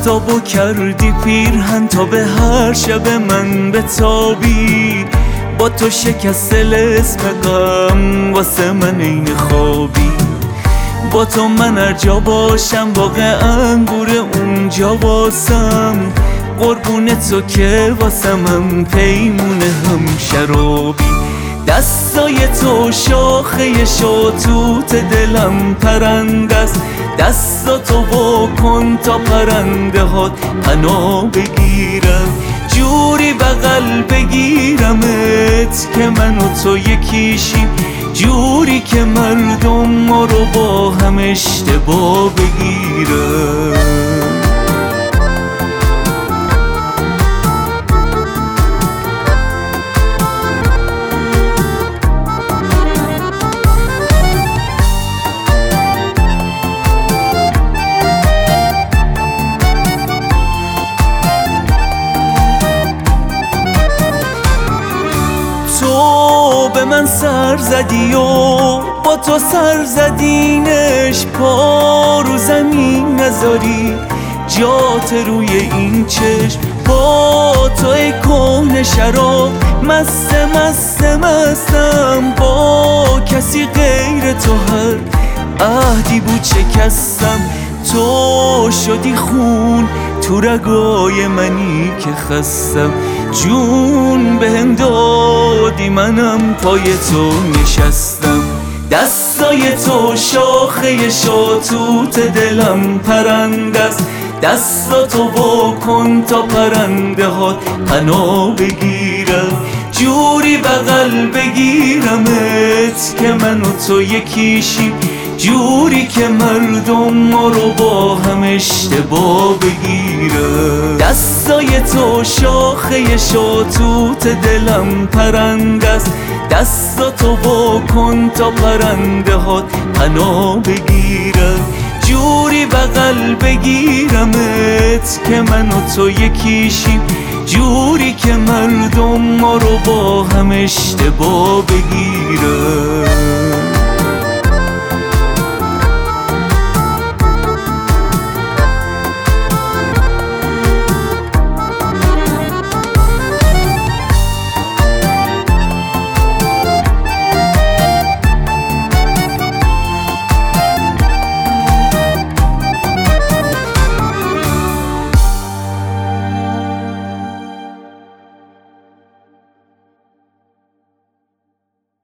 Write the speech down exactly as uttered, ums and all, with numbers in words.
آفتابو کردی پیرهن تا به هر شب من بتابی. با تو شکست اسم غم واسه من این خوابی. با تو من هر جا باشم باغ انگور اونجا واسم. قربون تو که واسمم پیمونه هم شرابی. دستای تو شاخه شاتوت دلم پرنده است. دستاتو بکن تا پرنده هات پناه بگیرم. جوری بغل بگیرمت که من و تو یکیشیم. جوری که مردم ما رو با هم اشتباه بگیرم. تو به من سر زدی و با تو سر زدینش. پا رو زمین نذاری جات روی این چشم. با تو ای کهنه شراب مست مست مستم. با کسی غیر تو هر عهدی بود شکستم. تو شدی خون تو رگای منی که خستم. جون بهم دادی منم پای تو نشستم. دستای تو شاخه شاتوت دلم پرنده است. دستاتو بکن تا پرنده هات پناه بگیرم. جوری بغل بگیرمت که من و تو یکیشیم. جوری که مردم ما رو با هم اشتباه بگیرم. دستای تو شاخه شاتوت دلم پرنده است. دستاتو بکن تا پرنده هات پناه بگیرم. جوری بغل بگیرمت که من و تو یکیشیم. جوری که مردم ما رو با هم اشتباه بگیرم.